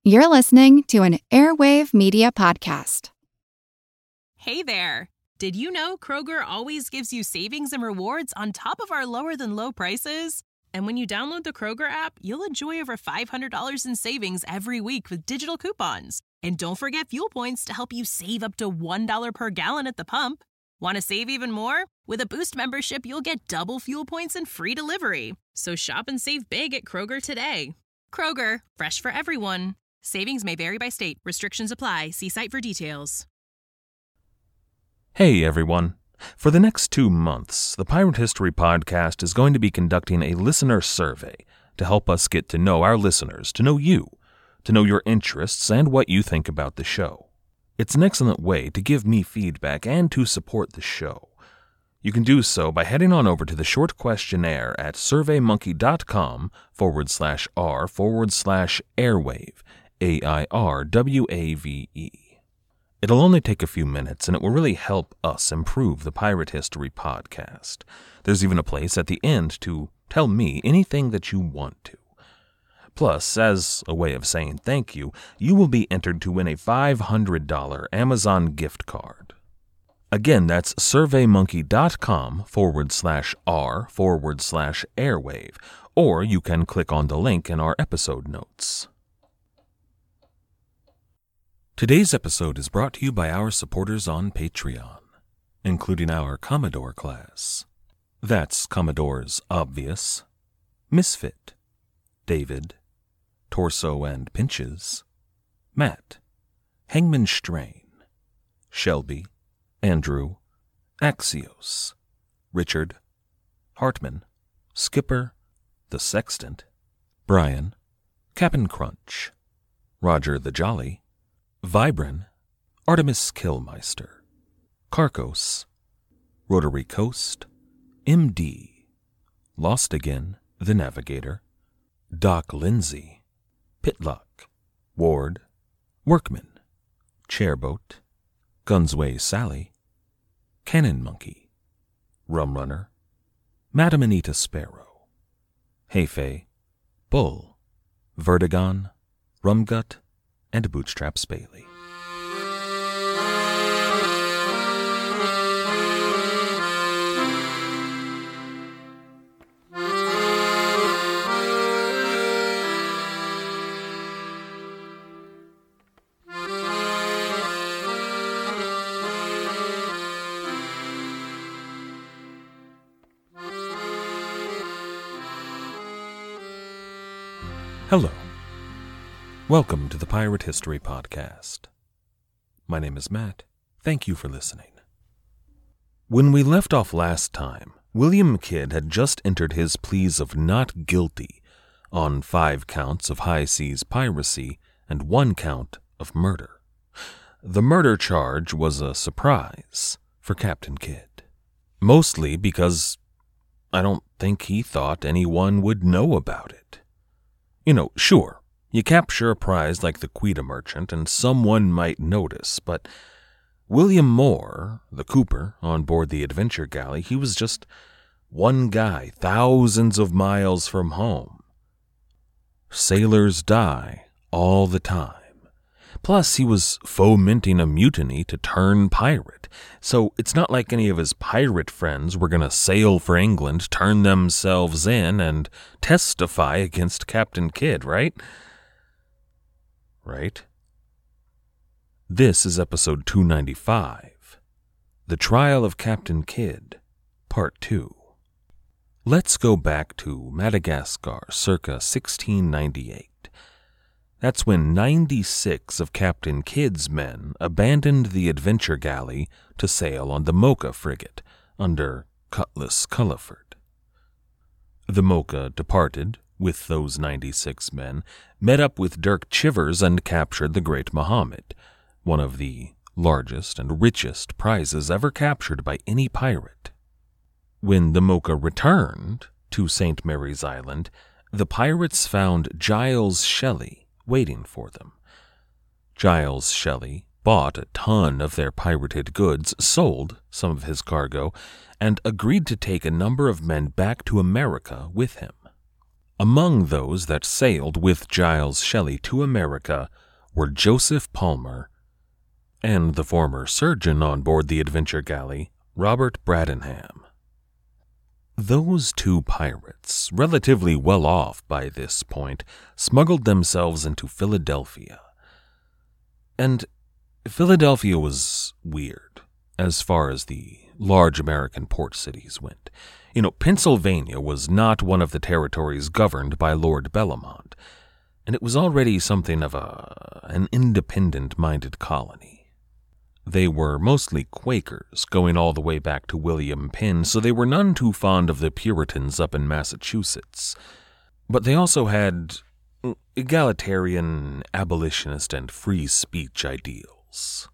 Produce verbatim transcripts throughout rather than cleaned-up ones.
You're listening to an Airwave Media Podcast. Hey there! Did you know Kroger always gives you savings and rewards on top of our lower-than-low prices? And when you download the Kroger app, you'll enjoy over five hundred dollars in savings every week with digital coupons. And don't forget fuel points to help you save up to one dollar per gallon at the pump. Want to save even more? With a Boost membership, you'll get double fuel points and free delivery. So shop and save big at Kroger today. Kroger, fresh for everyone. Savings may vary by state. Restrictions apply. See site for details. Hey, everyone. For the next two months, the Pirate History Podcast is going to be conducting a listener survey to help us get to know our listeners, to know you, to know your interests and what you think about the show. It's an excellent way to give me feedback and to support the show. You can do so by heading on over to the short questionnaire at surveymonkey.com forward slash r forward slash airwave, A I R W A V E. It'll only take a few minutes, and it will really help us improve the Pirate History Podcast. There's even a place at the end to tell me anything that you want to. Plus, as a way of saying thank you, you will be entered to win a five hundred dollars Amazon gift card. Again, that's surveymonkey.com forward slash r forward slash airwave, or you can click on the link in our episode notes. Today's episode is brought to you by our supporters on Patreon, including our Commodore class. That's Commodores Obvious, Misfit, David, Torso and Pinches, Matt, Hangman Strain, Shelby, Andrew, Axios, Richard, Hartman, Skipper, The Sextant, Brian, Cap'n Crunch, Roger the Jolly, Vibrin, Artemis Killmeister, Carcos, Rotary Coast, M D, Lost Again, The Navigator, Doc Lindsay, Pitlock, Ward, Workman, Chairboat, Gunsway Sally, Cannon Monkey, Rumrunner, Madam Anita Sparrow, Heifei, Bull, Vertigon, Rumgut, and Bootstraps Bailey. Hello. Welcome to the Pirate History Podcast. My name is Matt. Thank you for listening. When we left off last time, William Kidd had just entered his pleas of not guilty on five counts of high seas piracy and one count of murder. The murder charge was a surprise for Captain Kidd, mostly because I don't think he thought anyone would know about it. You know, sure, you capture a prize like the Quita Merchant and someone might notice, but William Moore, the cooper on board the adventure galley, he was just one guy thousands of miles from home. Sailors die all the time. Plus, he was fomenting a mutiny to turn pirate, so it's not like any of his pirate friends were going to sail for England, turn themselves in, and testify against Captain Kidd, right? Right? This is episode two ninety-five, The Trial of Captain Kidd, Part two. Let's go back to Madagascar circa sixteen ninety-eight. That's when ninety-six of Captain Kidd's men abandoned the adventure galley to sail on the Mocha frigate under Cutlass Culliford. The Mocha departed with those ninety-six men, met up with Dirk Chivers and captured the Great Mohammed, one of the largest and richest prizes ever captured by any pirate. When the Mocha returned to Saint Mary's Island, the pirates found Giles Shelley waiting for them. Giles Shelley bought a ton of their pirated goods, sold some of his cargo, and agreed to take a number of men back to America with him. Among those that sailed with Giles Shelley to America were Joseph Palmer and the former surgeon on board the Adventure Galley, Robert Bradenham. Those two pirates, relatively well off by this point, smuggled themselves into Philadelphia. And Philadelphia was weird as far as the large American port cities went. You know, Pennsylvania was not one of the territories governed by Lord Bellomont, and it was already something of a an independent-minded colony. They were mostly Quakers, going all the way back to William Penn, so they were none too fond of the Puritans up in Massachusetts. But they also had egalitarian, abolitionist, and free speech ideals.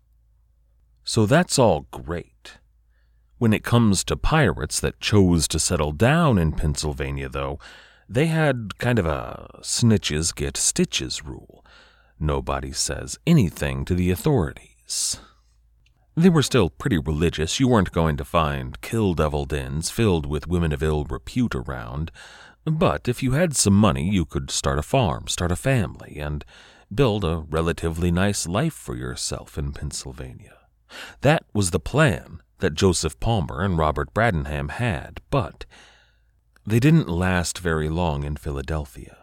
So that's all great. When it comes to pirates that chose to settle down in Pennsylvania, though, they had kind of a snitches get stitches rule. Nobody says anything to the authorities. They were still pretty religious. You weren't going to find kill devil dens filled with women of ill repute around. But if you had some money, you could start a farm, start a family, and build a relatively nice life for yourself in Pennsylvania. That was the plan that Joseph Palmer and Robert Bradenham had, but they didn't last very long in Philadelphia.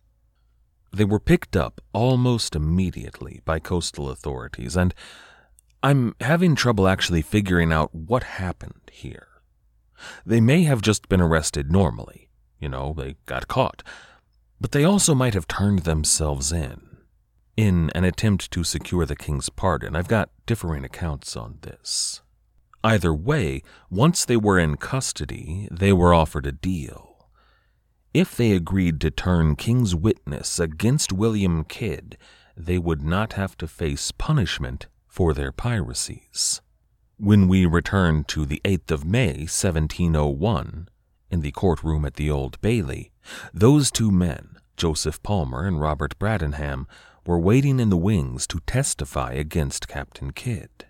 They were picked up almost immediately by coastal authorities, and I'm having trouble actually figuring out what happened here. They may have just been arrested normally. You know, they got caught. But they also might have turned themselves in, in an attempt to secure the king's pardon. I've got differing accounts on this. Either way, once they were in custody, they were offered a deal. If they agreed to turn king's witness against William Kidd, they would not have to face punishment for their piracies. When we return to the eighth of May, seventeen oh one, in the courtroom at the Old Bailey, those two men, Joseph Palmer and Robert Bradenham, were waiting in the wings to testify against Captain Kidd.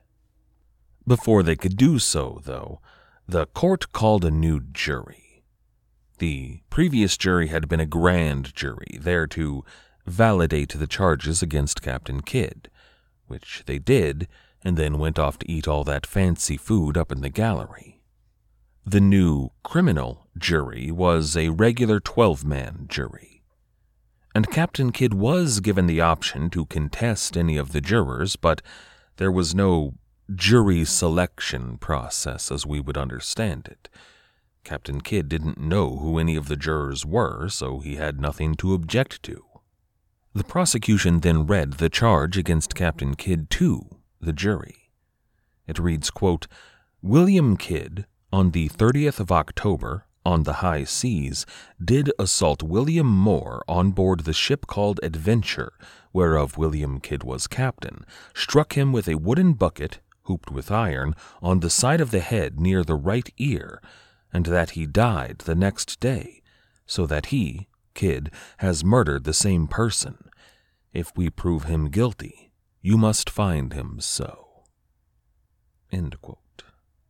Before they could do so, though, the court called a new jury. The previous jury had been a grand jury, there to validate the charges against Captain Kidd, which they did, and then went off to eat all that fancy food up in the gallery. The new criminal jury was a regular twelve-man jury, and Captain Kidd was given the option to contest any of the jurors, but there was no jury selection process as we would understand it. Captain Kidd didn't know who any of the jurors were, so he had nothing to object to. The prosecution then read the charge against Captain Kidd to the jury. It reads, quote, William Kidd, on the thirtieth of October, on the high seas, did assault William Moore on board the ship called Adventure, whereof William Kidd was captain, struck him with a wooden bucket, hooped with iron, on the side of the head near the right ear, and that he died the next day, so that he, Kidd, has murdered the same person. If we prove him guilty, you must find him so. End quote.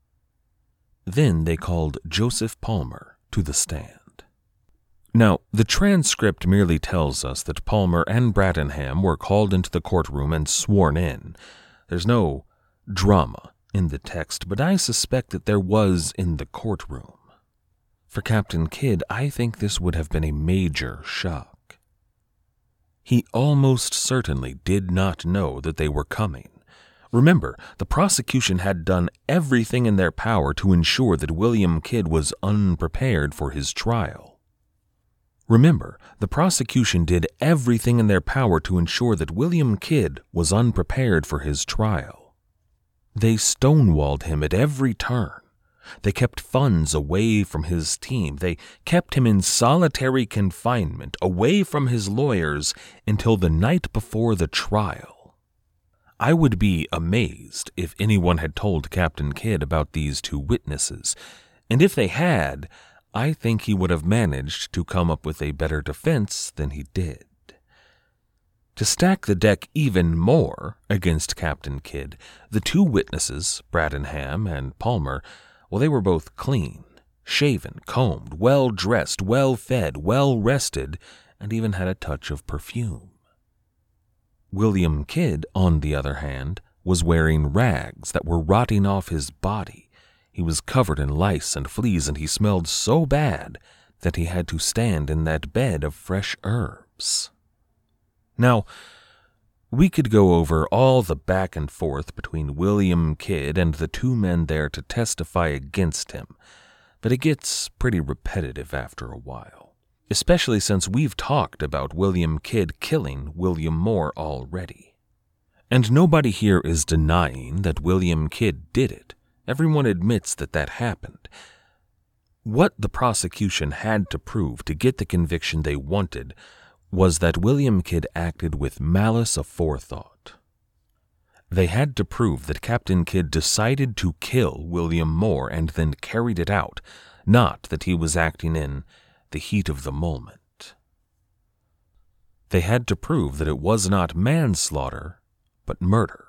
Then they called Joseph Palmer to the stand. Now, the transcript merely tells us that Palmer and Bradenham were called into the courtroom and sworn in. There's no drama in the text, but I suspect that there was in the courtroom. For Captain Kidd, I think this would have been a major shock. He almost certainly did not know that they were coming. Remember, the prosecution had done everything in their power to ensure that William Kidd was unprepared for his trial. Remember, the prosecution did everything in their power to ensure that William Kidd was unprepared for his trial. They stonewalled him at every turn. They kept funds away from his team. They kept him in solitary confinement, away from his lawyers, until the night before the trial. I would be amazed if anyone had told Captain Kidd about these two witnesses, and if they had, I think he would have managed to come up with a better defense than he did. To stack the deck even more against Captain Kidd, the two witnesses, Bradenham and Palmer, well, they were both clean, shaven, combed, well-dressed, well-fed, well-rested, and even had a touch of perfume. William Kidd, on the other hand, was wearing rags that were rotting off his body. He was covered in lice and fleas, and he smelled so bad that he had to stand in that bed of fresh herbs. Now, we could go over all the back and forth between William Kidd and the two men there to testify against him, but it gets pretty repetitive after a while, especially since we've talked about William Kidd killing William Moore already. And nobody here is denying that William Kidd did it. Everyone admits that that happened. What the prosecution had to prove to get the conviction they wanted was that William Kidd acted with malice aforethought. They had to prove that Captain Kidd decided to kill William Moore and then carried it out, not that he was acting in the heat of the moment. They had to prove that it was not manslaughter, but murder.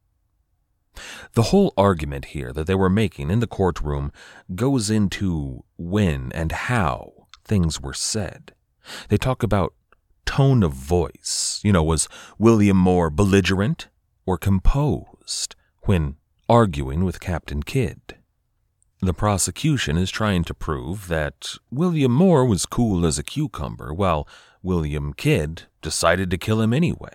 The whole argument here that they were making in the courtroom goes into when and how things were said. They talk about tone of voice. You know, was William Moore belligerent or composed when arguing with Captain Kidd? The prosecution is trying to prove that William Moore was cool as a cucumber, while William Kidd decided to kill him anyway.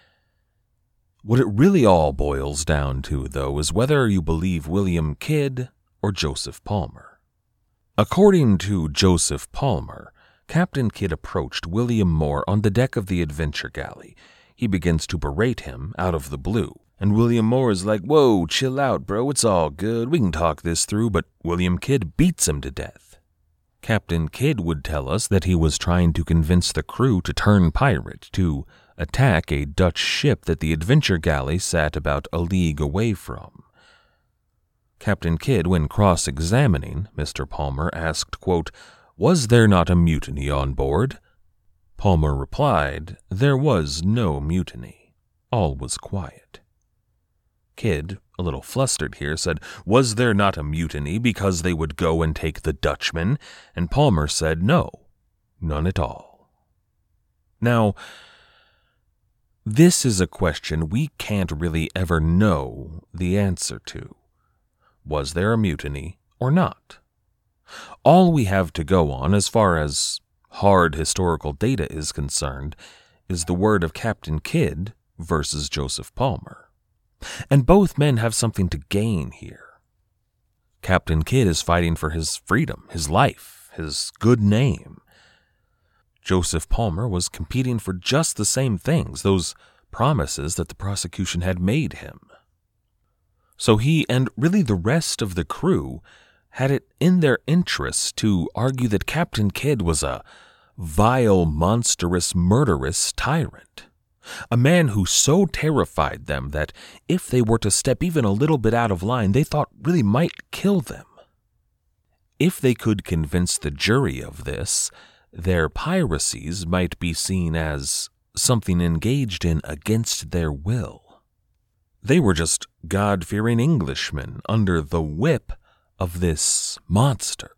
What it really all boils down to, though, is whether you believe William Kidd or Joseph Palmer. According to Joseph Palmer, Captain Kidd approached William Moore on the deck of the Adventure Galley. He begins to berate him out of the blue, and William Moore is like, "Whoa, chill out, bro, it's all good, we can talk this through," but William Kidd beats him to death. Captain Kidd would tell us that he was trying to convince the crew to turn pirate, to attack a Dutch ship that the Adventure Galley sat about a league away from. Captain Kidd, when cross-examining Mister Palmer, asked, quote, "Was there not a mutiny on board?" Palmer replied, "There was no mutiny. All was quiet." Kidd, a little flustered here, said, "Was there not a mutiny because they would go and take the Dutchman?" And Palmer said, "No, none at all." Now, this is a question we can't really ever know the answer to. Was there a mutiny or not? All we have to go on, as far as hard historical data is concerned, is the word of Captain Kidd versus Joseph Palmer. And both men have something to gain here. Captain Kidd is fighting for his freedom, his life, his good name. Joseph Palmer was competing for just the same things, those promises that the prosecution had made him. So he, and really the rest of the crew, had it in their interests to argue that Captain Kidd was a vile, monstrous, murderous tyrant. A man who so terrified them that if they were to step even a little bit out of line, they thought really might kill them. If they could convince the jury of this, their piracies might be seen as something engaged in against their will. They were just God-fearing Englishmen under the whip of this monster.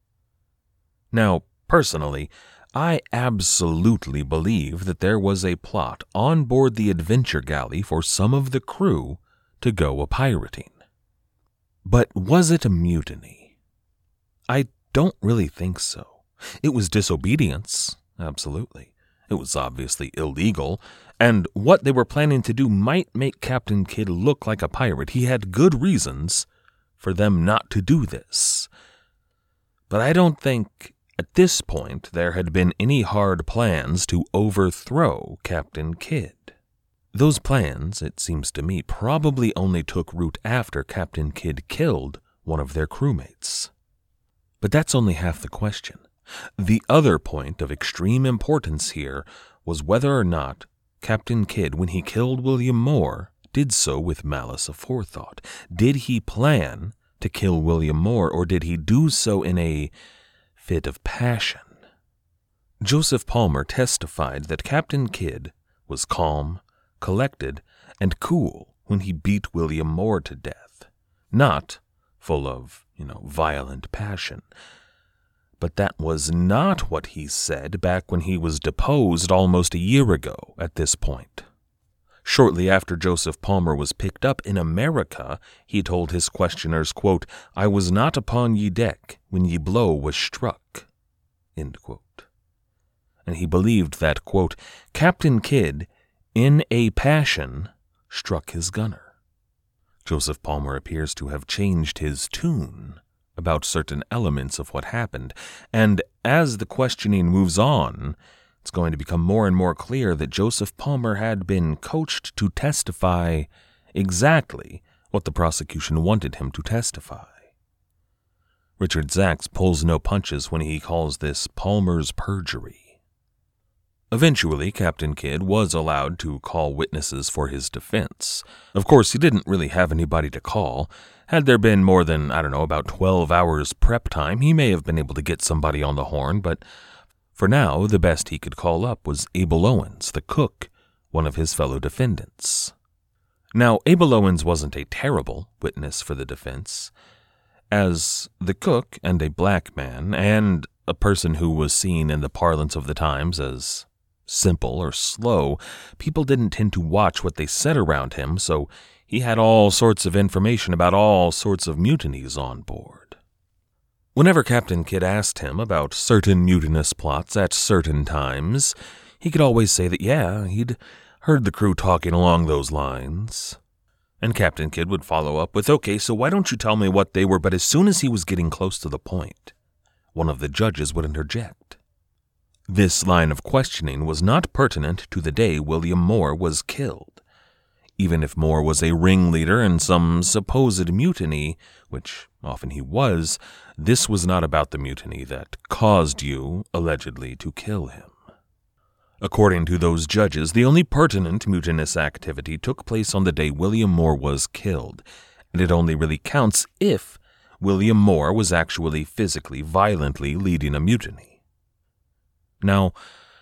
Now, personally, I absolutely believe that there was a plot on board the Adventure Galley for some of the crew to go a-pirating. But was it a mutiny? I don't really think so. It was disobedience, absolutely. It was obviously illegal, and what they were planning to do might make Captain Kidd look like a pirate. He had good reasons for them not to do this. But I don't think at this point there had been any hard plans to overthrow Captain Kidd. Those plans, it seems to me, probably only took root after Captain Kidd killed one of their crewmates. But that's only half the question. The other point of extreme importance here was whether or not Captain Kidd, when he killed William Moore, did so with malice aforethought. Did he plan to kill William Moore, or did he do so in a fit of passion? Joseph Palmer testified that Captain Kidd was calm, collected, and cool when he beat William Moore to death, not full of, you know, violent passion. But that was not what he said back when he was deposed almost a year ago at this point. Shortly after Joseph Palmer was picked up in America, he told his questioners, quote, "I was not upon ye deck when ye blow was struck," end quote. And he believed that, quote, Captain Kidd, in a passion, struck his gunner. Joseph Palmer appears to have changed his tune about certain elements of what happened, and as the questioning moves on, it's going to become more and more clear that Joseph Palmer had been coached to testify exactly what the prosecution wanted him to testify. Richard Zacks pulls no punches when he calls this Palmer's perjury. Eventually, Captain Kidd was allowed to call witnesses for his defense. Of course, he didn't really have anybody to call. Had there been more than, I don't know, about twelve hours prep time, he may have been able to get somebody on the horn, but for now, the best he could call up was Abel Owens, the cook, one of his fellow defendants. Now, Abel Owens wasn't a terrible witness for the defense. As the cook and a black man, and a person who was seen in the parlance of the times as simple or slow, people didn't tend to watch what they said around him, so he had all sorts of information about all sorts of mutinies on board. Whenever Captain Kidd asked him about certain mutinous plots at certain times, he could always say that, yeah, he'd heard the crew talking along those lines. And Captain Kidd would follow up with, okay, so why don't you tell me what they were? But as soon as he was getting close to the point, one of the judges would interject. This line of questioning was not pertinent to the day William Moore was killed. Even if Moore was a ringleader in some supposed mutiny, which often he was, this was not about the mutiny that caused you, allegedly, to kill him. According to those judges, the only pertinent mutinous activity took place on the day William Moore was killed, and it only really counts if William Moore was actually physically, violently leading a mutiny. Now,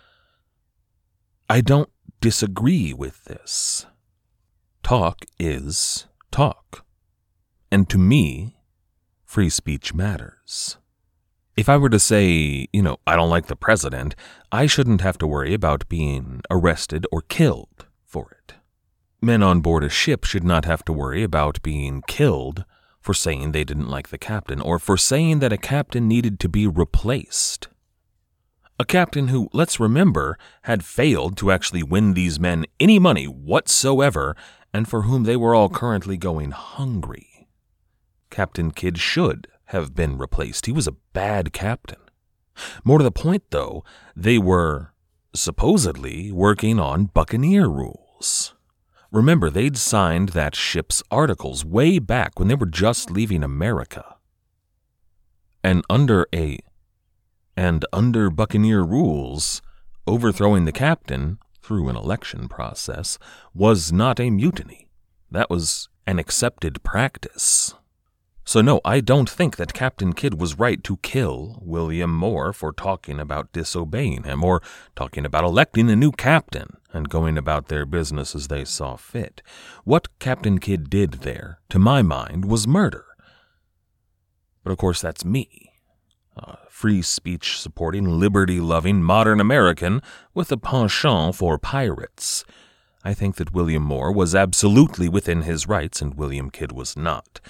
I don't disagree with this. Talk is talk. And to me, free speech matters. If I were to say, you know, I don't like the president, I shouldn't have to worry about being arrested or killed for it. Men on board a ship should not have to worry about being killed for saying they didn't like the captain or for saying that a captain needed to be replaced. A captain who, let's remember, had failed to actually win these men any money whatsoever and for whom they were all currently going hungry. Captain Kidd should have been replaced. He was a bad captain. More to the point, though, they were supposedly working on Buccaneer rules. Remember, they'd signed that ship's articles way back when they were just leaving America. And under a and under Buccaneer rules, overthrowing the captain through an election process was not a mutiny. That was an accepted practice. So no, I don't think that Captain Kidd was right to kill William Moore for talking about disobeying him or talking about electing a new captain and going about their business as they saw fit. What Captain Kidd did there, to my mind, was murder. But of course that's me. A free speech supporting, liberty loving, modern American with a penchant for pirates. I think that William Moore was absolutely within his rights and William Kidd was not.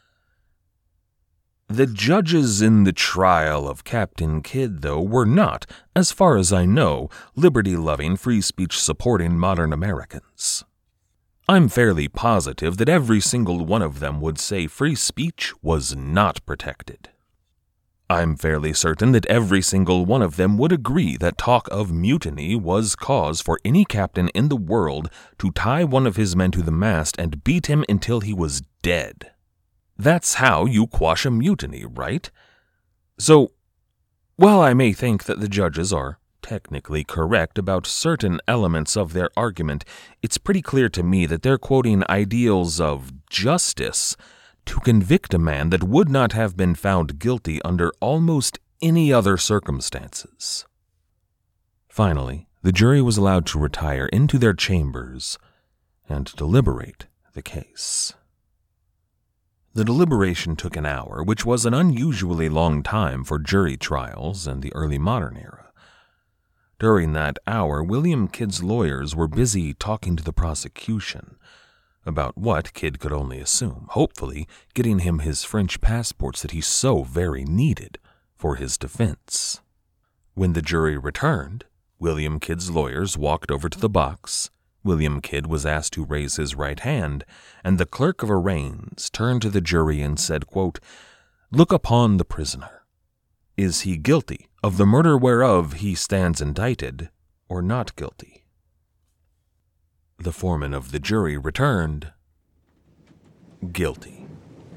The judges in the trial of Captain Kidd, though, were not, as far as I know, liberty-loving, free speech-supporting modern Americans. I'm fairly positive that every single one of them would say free speech was not protected. I'm fairly certain that every single one of them would agree that talk of mutiny was cause for any captain in the world to tie one of his men to the mast and beat him until he was dead. That's how you quash a mutiny, right? So, while I may think that the judges are technically correct about certain elements of their argument, it's pretty clear to me that they're quoting ideals of justice to convict a man that would not have been found guilty under almost any other circumstances. Finally, the jury was allowed to retire into their chambers and deliberate the case. The deliberation took an hour, which was an unusually long time for jury trials in the early modern era. During that hour, William Kidd's lawyers were busy talking to the prosecution about what Kidd could only assume, hopefully getting him his French passports that he so very needed for his defense. When the jury returned, William Kidd's lawyers walked over to the box. William Kidd was asked to raise his right hand, and the clerk of arraigns turned to the jury and said, quote, "Look upon the prisoner. Is he guilty of the murder whereof he stands indicted, or not guilty?" The foreman of the jury returned, "Guilty."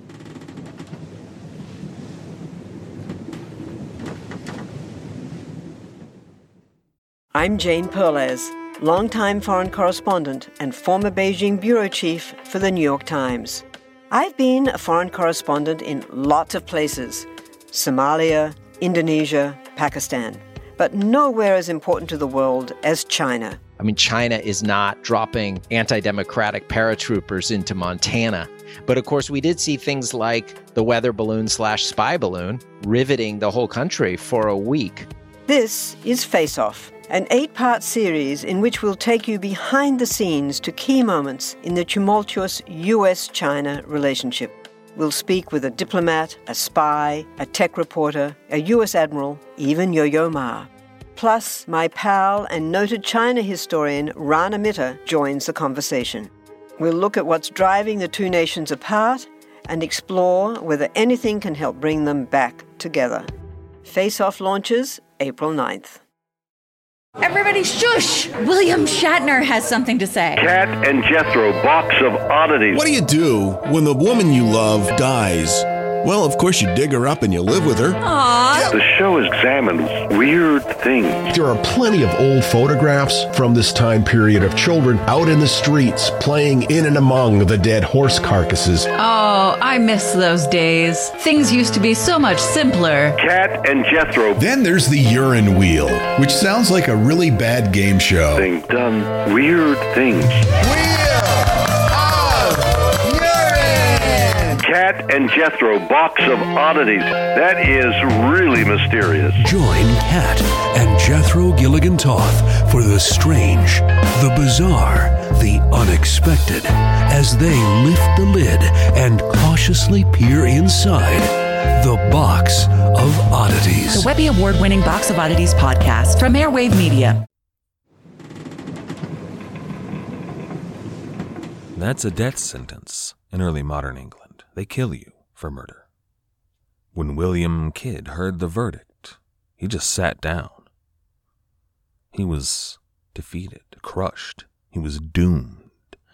I'm Jane Perlez, longtime foreign correspondent and former Beijing bureau chief for the New York Times. I've been a foreign correspondent in lots of places: Somalia, Indonesia, Pakistan, but nowhere as important to the world as China. I mean, China is not dropping anti-democratic paratroopers into Montana. But of course, we did see things like the weather balloon slash spy balloon riveting the whole country for a week. This is Face Off, an eight-part series in which we'll take you behind the scenes to key moments in the tumultuous U S China relationship. We'll speak with a diplomat, a spy, a tech reporter, a U S admiral, even Yo-Yo Ma. Plus, my pal and noted China historian Rana Mitter joins the conversation. We'll look at what's driving the two nations apart and explore whether anything can help bring them back together. Face Off launches April ninth. Everybody shush! William Shatner has something to say. Cat and Jethro, box of oddities. What do you do when the woman you love dies? Well, of course, you dig her up and you live with her. Aww. The show examines weird things. There are plenty of old photographs from this time period of children out in the streets playing in and among the dead horse carcasses. Oh, I miss those days. Things used to be so much simpler. Cat and Jethro. Then there's the urine wheel, which sounds like a really bad game show. They've done weird things. Cat and Jethro, box of oddities. That is really mysterious. Join Cat and Jethro Gilligan Toth for the strange, the bizarre, the unexpected, as they lift the lid and cautiously peer inside the Box of Oddities. The Webby Award-winning Box of Oddities podcast from Airwave Media. That's a death sentence in early modern England. They kill you for murder. When William Kidd heard the verdict, he just sat down. He was defeated, crushed. He was doomed.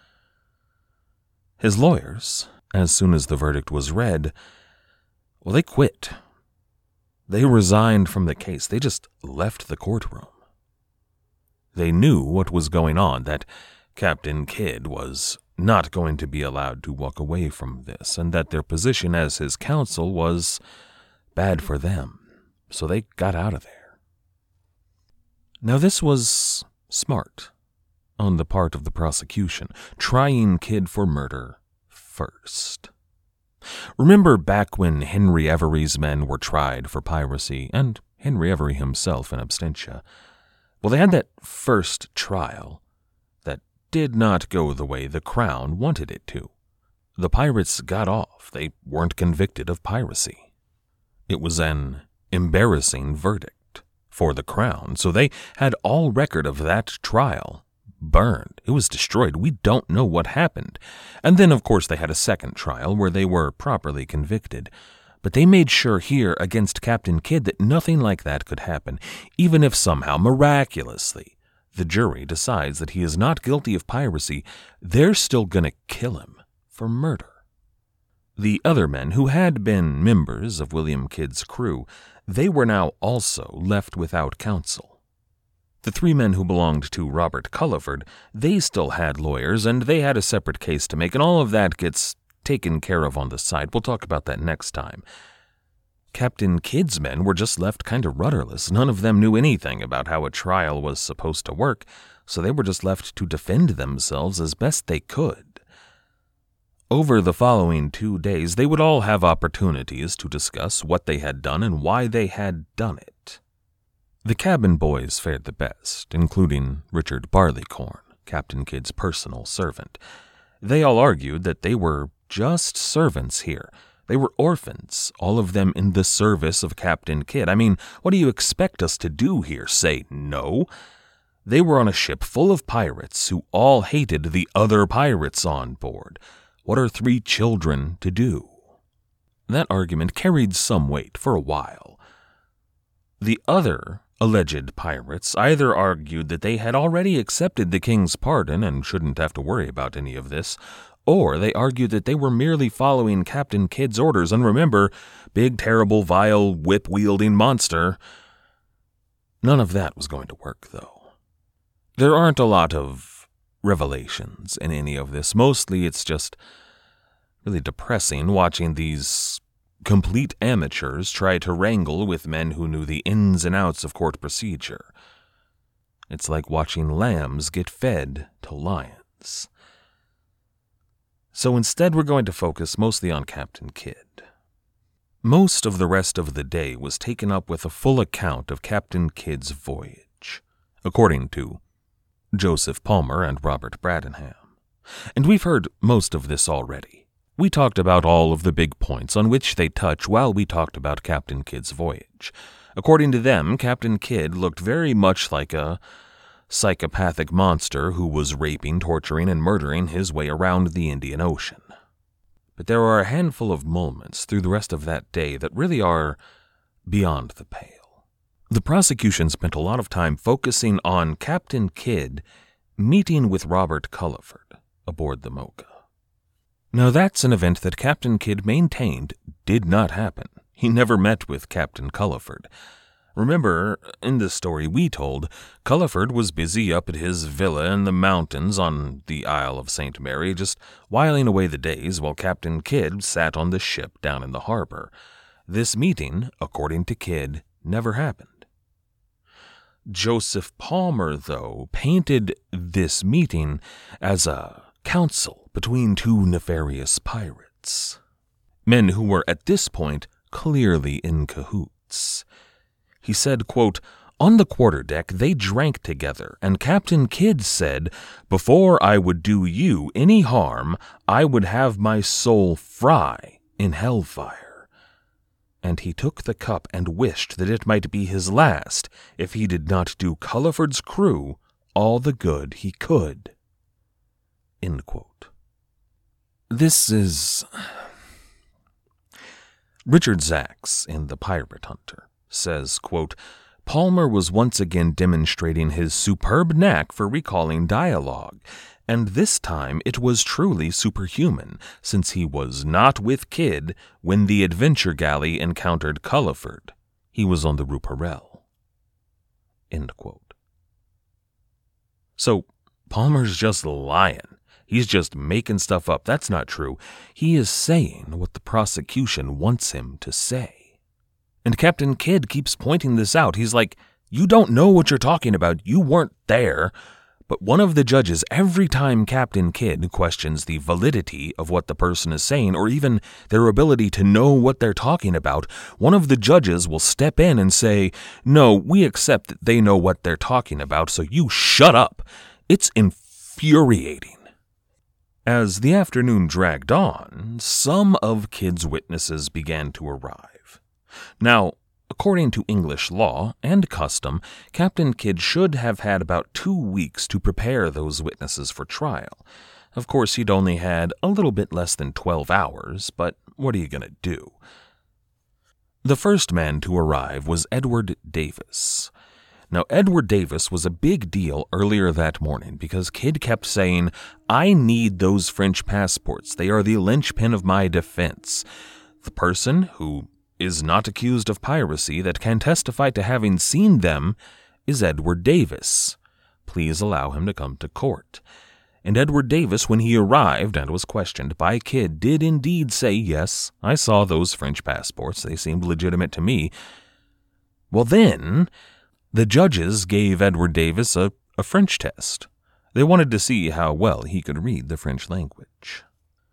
His lawyers, as soon as the verdict was read, well, they quit. They resigned from the case. They just left the courtroom. They knew what was going on, that Captain Kidd was not going to be allowed to walk away from this, and that their position as his counsel was bad for them, so they got out of there. Now this was smart on the part of the prosecution, trying Kidd for murder first. Remember back when Henry Every's men were tried for piracy, and Henry Every himself in absentia? Well, they had that first trial did not go the way the Crown wanted it to. The pirates got off. They weren't convicted of piracy. It was an embarrassing verdict for the Crown, so they had all record of that trial burned. It was destroyed. We don't know what happened. And then, of course, they had a second trial where they were properly convicted. But they made sure here against Captain Kidd that nothing like that could happen, even if somehow, miraculously, the jury decides that he is not guilty of piracy. They're still going to kill him for murder. The other men who had been members of William Kidd's crew, they were now also left without counsel. The three men who belonged to Robert Culliford, they still had lawyers, and they had a separate case to make, and all of that gets taken care of on the side. We'll talk about that next time. Captain Kidd's men were just left kind of rudderless. None of them knew anything about how a trial was supposed to work, so they were just left to defend themselves as best they could. Over the following two days, they would all have opportunities to discuss what they had done and why they had done it. The cabin boys fared the best, including Richard Barleycorn, Captain Kidd's personal servant. They all argued that they were just servants here. They were orphans, all of them in the service of Captain Kidd. I mean, what do you expect us to do here? Say no? They were on a ship full of pirates who all hated the other pirates on board. What are three children to do? That argument carried some weight for a while. The other alleged pirates either argued that they had already accepted the king's pardon and shouldn't have to worry about any of this, or they argued that they were merely following Captain Kidd's orders, and remember, big, terrible, vile, whip-wielding monster. None of that was going to work, though. There aren't a lot of revelations in any of this. Mostly it's just really depressing watching these complete amateurs try to wrangle with men who knew the ins and outs of court procedure. It's like watching lambs get fed to lions. So instead we're going to focus mostly on Captain Kidd. Most of the rest of the day was taken up with a full account of Captain Kidd's voyage, according to Joseph Palmer and Robert Bradenham. And we've heard most of this already. We talked about all of the big points on which they touch while we talked about Captain Kidd's voyage. According to them, Captain Kidd looked very much like a psychopathic monster who was raping, torturing, and murdering his way around the Indian Ocean. But there are a handful of moments through the rest of that day that really are beyond the pale. The prosecution spent a lot of time focusing on Captain Kidd meeting with Robert Culliford aboard the Mocha. Now that's an event that Captain Kidd maintained did not happen. He never met with Captain Culliford. Remember, in the story we told, Culliford was busy up at his villa in the mountains on the Isle of Saint Mary, just whiling away the days while Captain Kidd sat on the ship down in the harbor. This meeting, according to Kidd, never happened. Joseph Palmer, though, painted this meeting as a council between two nefarious pirates, men who were at this point clearly in cahoots. He said, quote, "On the quarterdeck they drank together, and Captain Kidd said, 'Before I would do you any harm, I would have my soul fry in hellfire.' And he took the cup and wished that it might be his last if he did not do Culliford's crew all the good he could." End quote. This is... Richard Zacks in The Pirate Hunter says, quote, "Palmer was once again demonstrating his superb knack for recalling dialogue, and this time it was truly superhuman, since he was not with Kidd when the adventure galley encountered Culliford. He was on the Ruparel." End quote. So, Palmer's just lying. He's just making stuff up. That's not true. He is saying what the prosecution wants him to say. And Captain Kidd keeps pointing this out. He's like, "You don't know what you're talking about. You weren't there." But one of the judges, every time Captain Kidd questions the validity of what the person is saying, or even their ability to know what they're talking about, one of the judges will step in and say, "No, we accept that they know what they're talking about, so you shut up." It's infuriating. As the afternoon dragged on, some of Kidd's witnesses began to arrive. Now, according to English law and custom, Captain Kidd should have had about two weeks to prepare those witnesses for trial. Of course, he'd only had a little bit less than twelve hours, but what are you going to do? The first man to arrive was Edward Davis. Now, Edward Davis was a big deal earlier that morning because Kidd kept saying, "I need those French passports. They are the linchpin of my defense." The person who is not accused of piracy that can testify to having seen them is Edward Davis. Please allow him to come to court. And Edward Davis, when he arrived and was questioned by Kidd, did indeed say, "Yes, I saw those French passports. They seemed legitimate to me." Well then, the judges gave Edward Davis a, a French test. They wanted to see how well he could read the French language.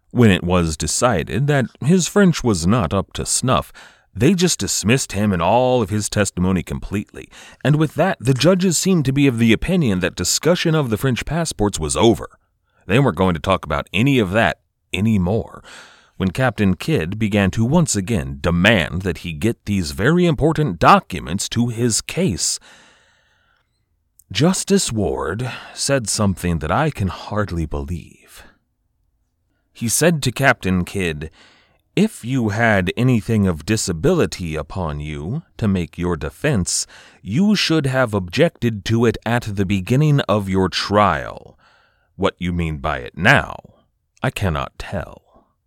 When it was decided that his French was not up to snuff, they just dismissed him and all of his testimony completely, and with that, the judges seemed to be of the opinion that discussion of the French passports was over. They weren't going to talk about any of that anymore, when Captain Kidd began to once again demand that he get these very important documents to his case. Justice Ward said something that I can hardly believe. He said to Captain Kidd, "If you had anything of disability upon you to make your defense, you should have objected to it at the beginning of your trial. What you mean by it now, I cannot tell."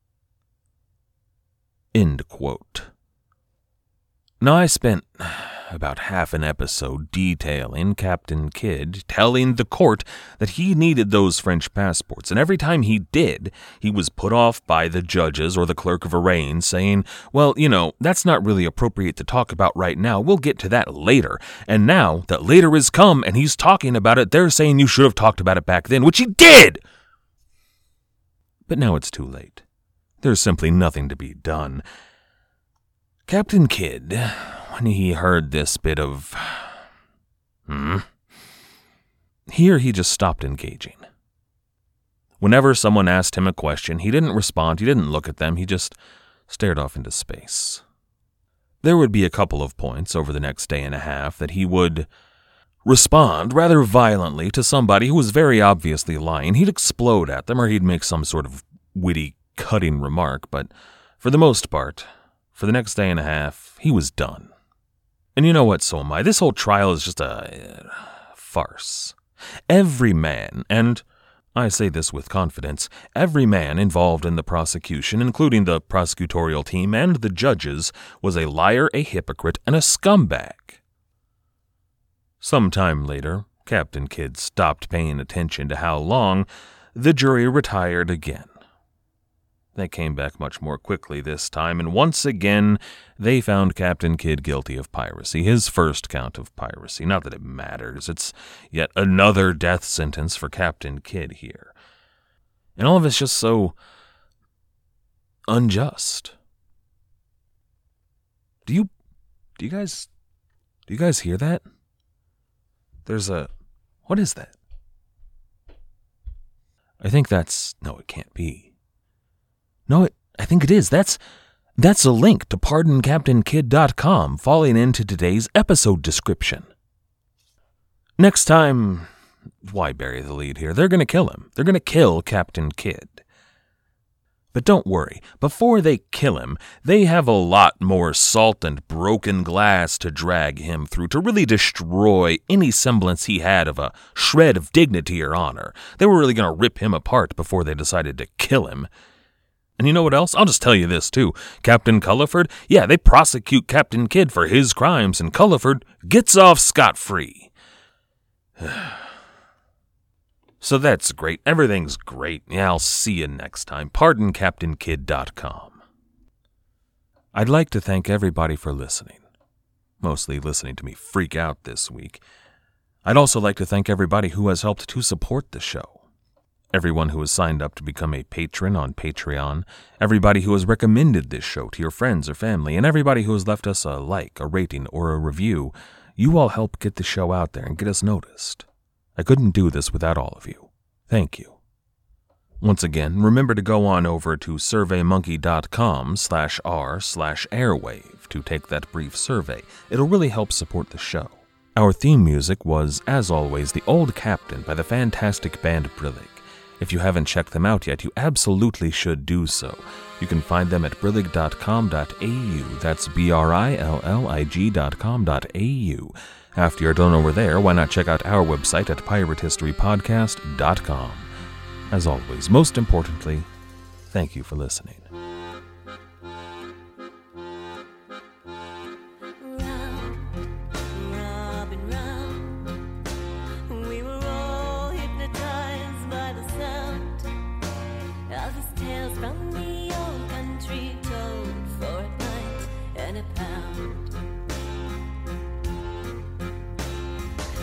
End quote. Now, I spent about half an episode detailing Captain Kidd telling the court that he needed those French passports, and every time he did, he was put off by the judges or the clerk of arraigns, saying, "Well, you know, that's not really appropriate to talk about right now. We'll get to that later." And now that later has come and he's talking about it, they're saying you should have talked about it back then, which he did! But now it's too late. There's simply nothing to be done. Captain Kidd, when he heard this bit of... Hmm? Here he just stopped engaging. Whenever someone asked him a question, he didn't respond, he didn't look at them, he just stared off into space. There would be a couple of points over the next day and a half that he would respond rather violently to somebody who was very obviously lying. He'd explode at them or he'd make some sort of witty, cutting remark, but for the most part, for the next day and a half, he was done. And you know what, so am I. This whole trial is just a uh, farce. Every man, and I say this with confidence, every man involved in the prosecution, including the prosecutorial team and the judges, was a liar, a hypocrite, and a scumbag. Sometime later, Captain Kidd stopped paying attention to how long. The jury retired again. They came back much more quickly this time, and once again, they found Captain Kidd guilty of piracy, his first count of piracy. Not that it matters, it's yet another death sentence for Captain Kidd here. And all of it's just so unjust. Do you, do you guys, do you guys hear that? There's a, what is that? I think that's, no, it can't be. No, it, I think it is. That's that's a link to pardon captain kidd dot com falling into today's episode description. Next time, why bury the lead here? They're going to kill him. They're going to kill Captain Kidd. But don't worry, before they kill him, they have a lot more salt and broken glass to drag him through to really destroy any semblance he had of a shred of dignity or honor. They were really going to rip him apart before they decided to kill him. And you know what else? I'll just tell you this, too. Captain Culliford, yeah, they prosecute Captain Kidd for his crimes, and Culliford gets off scot-free. So that's great. Everything's great. Yeah, I'll see you next time. pardon captain kidd dot com. I'd like to thank everybody for listening. Mostly listening to me freak out this week. I'd also like to thank everybody who has helped to support the show. Everyone who has signed up to become a patron on Patreon, everybody who has recommended this show to your friends or family, and everybody who has left us a like, a rating, or a review. You all help get the show out there and get us noticed. I couldn't do this without all of you. Thank you. Once again, remember to go on over to surveymonkey.com slash r slash airwave to take that brief survey. It'll really help support the show. Our theme music was, as always, The Old Captain by the fantastic band Brillig. If you haven't checked them out yet, you absolutely should do so. You can find them at brillig dot com dot a u. That's B R I L L I G dot com dot a u. After you're done over there, why not check out our website at pirate history podcast dot com. As always, most importantly, thank you for listening.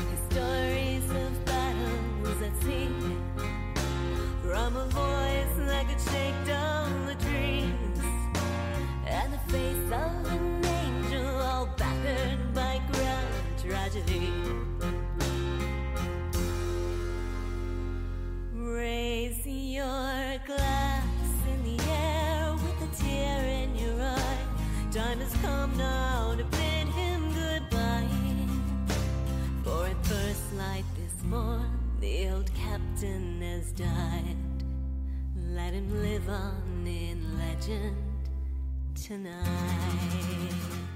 From a voice like a shake down the trees, and the face of an angel all battered by grand tragedy. Raise your glass in the air with a tear in your eye. Time has come now to bid him goodbye. For at first light this morn, the old captain has died. Let him live on in legend tonight.